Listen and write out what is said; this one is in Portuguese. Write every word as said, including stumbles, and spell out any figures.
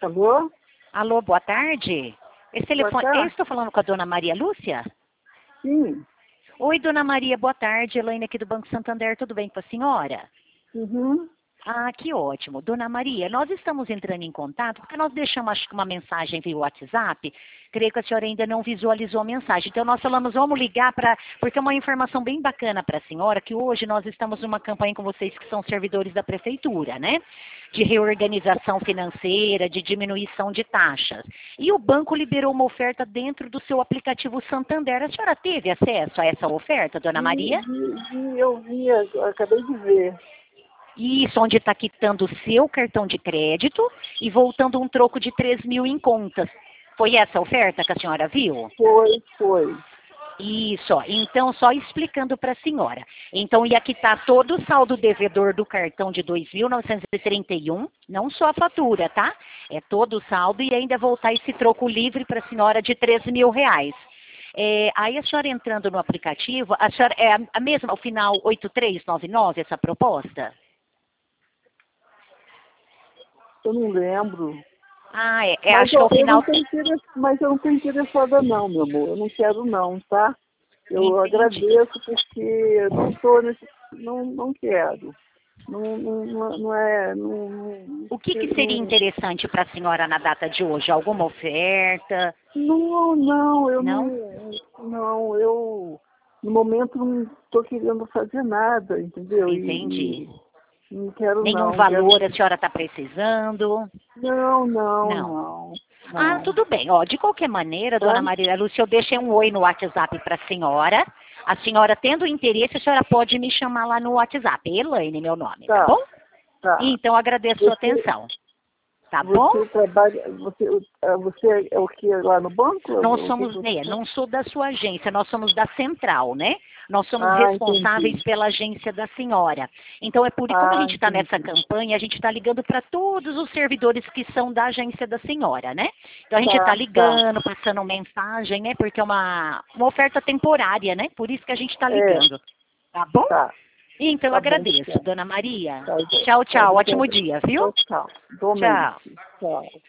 Alô? Alô, boa tarde. Esse Boa telefone, tarde. eu estou falando com a dona Maria Lúcia? Sim. Oi, dona Maria, boa tarde. Elaine aqui do Banco Santander, tudo bem com a senhora? Uhum. Ah, que ótimo. Dona Maria, nós estamos entrando em contato porque nós deixamos, acho que, uma mensagem via WhatsApp. Creio que a senhora ainda não visualizou a mensagem. Então, nós falamos, vamos ligar para... Porque é uma informação bem bacana para a senhora, que hoje nós estamos numa campanha com vocês que são servidores da prefeitura, né? De reorganização financeira, de diminuição de taxas. E o banco liberou uma oferta dentro do seu aplicativo Santander. A senhora teve acesso a essa oferta, dona Vi, Maria? vi, vi, eu vi, eu acabei de ver. Isso, onde está quitando o seu cartão de crédito e voltando um troco de três mil em contas. Foi essa a oferta que a senhora viu? Foi, foi. Isso, ó. Então, só explicando para a senhora. Então, ia quitar todo o saldo devedor do cartão de dois mil novecentos e trinta e um, não só a fatura, tá? É todo o saldo e ainda voltar esse troco livre para a senhora de três mil reais. É, aí a senhora entrando no aplicativo, a senhora é a, a mesma, o final oito três nove nove, essa proposta? Eu não lembro. Ah, é, é, Mas acho que é eu, o eu não final. tô interess... Mas eu não estou interessada não, meu amor. Eu não quero não, tá? Eu Entendi. agradeço porque eu não estou nesse. Não, não quero. Não, não, não não é. Não, não, O que, que seria não, interessante para a senhora na data de hoje? Alguma oferta? não, não, eu Não? não. Não, eu. No momento não estou querendo fazer nada, entendeu? E, Entendi. e não quero Nenhum não. Quero. valor a senhora está precisando? Não, não, Não. não. Ah, Não. tudo bem. Ó, de qualquer maneira, Tá? dona Maria Lúcia, eu deixei um oi no WhatsApp para a senhora. A senhora tendo interesse, a senhora pode me chamar lá no WhatsApp. Elaine, meu nome, tá Tá, bom? tá. Então, agradeço a sua Você, atenção. Tá bom? você trabalha, você, eh, você é o que lá no banco? Nós O que que somos, você né, faz? não sou da sua agência, nós somos da central, né? Nós somos Ah, responsáveis entendi. pela agência da senhora. Então, é por como a Ah, gente está nessa entendi. campanha, a gente está ligando para todos os servidores que são da agência da senhora, né? Então, a gente está Tá, tá. ligando, passando mensagem, né? Porque é uma, uma oferta temporária, né? Por isso que a gente está É, ligando. Tá bom? tá. Então, eu Tá bom, agradeço, obrigada. dona Maria. Tá, Tchau, tá, tchau. Ótimo obrigada. dia, viu? Tchau, tchau. Igualmente. Tchau. Tchau.